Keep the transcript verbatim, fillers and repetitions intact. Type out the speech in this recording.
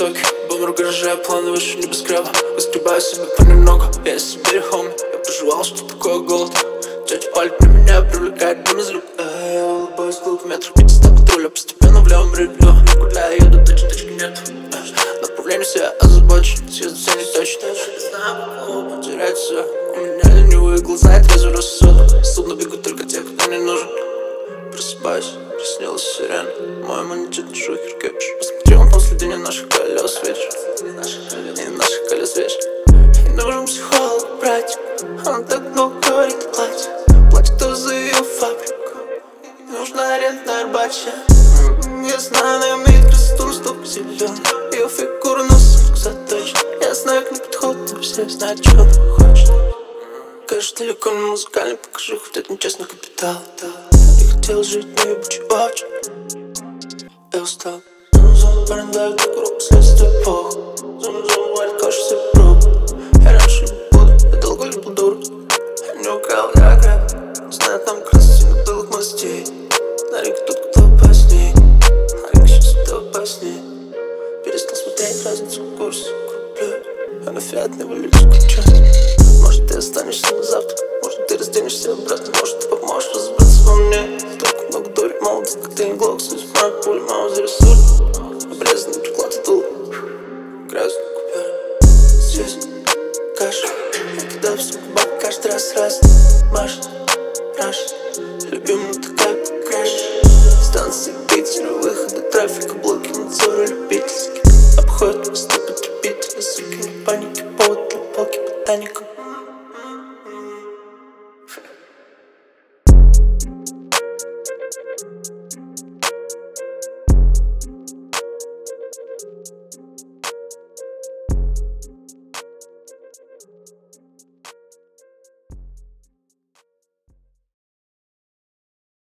высокий, бомбер в гараже, планы выше небоскреба. Выскребаю себе понемногу, я себе хоми. Я проживал, что такое голод. Тетя палит на меня, привлекает дым из люк. Я улыбаюсь, клуб метров пятьдесят патруля. Постепенно в левом ревью. Гуляю, еду, точно точки нет. Направление себя озабочен, съезду все не точно. Знаю, потерять все. У меня ленивые глаза и трезвый рассудок. Судно бегут только те, кто не нужен. Просыпаюсь, приснилась сирена. Мой иммунитет на шухер кэпш. Посмотрел на следы наших колес вечер. Не наших колес вечер. И нужен психолог, братик. Он так много говорит о платье. Платит кто за ее фабрику. Нужна аренда на Арбате. Я знаю, она имеет красоту, стоп зелен. Ее фигура носок заточен. Я знаю, к ней подход, но все знают, что она хочет. Кажется, далеко не музыкальный, покажи хоть этот нечестный капитал. Я хотел жить, но ебучий очень. Я устал. Зум-зум, парень дает круг, следствие плохо. Зум-зум, варит кашу себе проб. Я раньше не буду, я долго любил дур. Я не украл, я граб. Знаю, там красивых белых мастей. На ринг тут кто опасней. На ринг сейчас кто опасней. Перестал смотреть разницу в курсе. Куплю, я на фиатной валюте скучаю. Может ты останешься на завтра. Может ты разденешься обратно. Может ты поможешь разобраться во мне. Только много дури, молодость, коктейль, глок. Суть моя пуля, маузер, суль. Обрезанный приклад и дул. Грязный купюр. Здесь каша. Я кидаю в сумку бак каждый раз раз. Маш, раш. Любимая такая покраш. Станции Питер, выходы трафика, блоки надзора любительские. Обходят мосты потребители, суки, не паники, повод для палки ботаника.